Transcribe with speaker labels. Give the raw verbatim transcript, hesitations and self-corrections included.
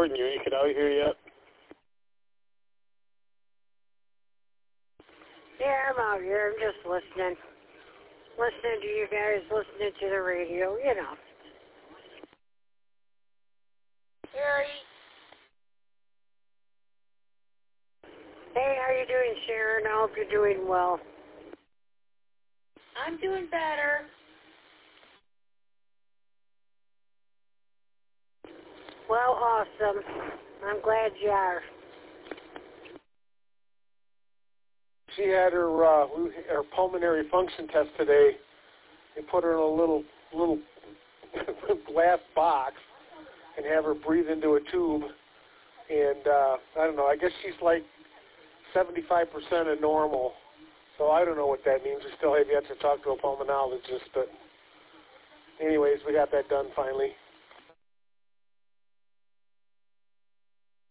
Speaker 1: Jordan, you make it out here yet?
Speaker 2: Yeah, I'm out here. I'm just listening. Listening to you guys, listening to the radio, you know. Harry. Hey, how you doing, Sharon? I hope you're doing well.
Speaker 3: I'm doing better.
Speaker 2: Well, awesome. I'm glad you are.
Speaker 1: She had her uh, her pulmonary function test today. They put her in a little little glass box and have her breathe into a tube. And uh, I don't know. I guess she's like seventy-five percent of normal. So I don't know what that means. We still have yet to talk to a pulmonologist. But anyways, we got that done finally.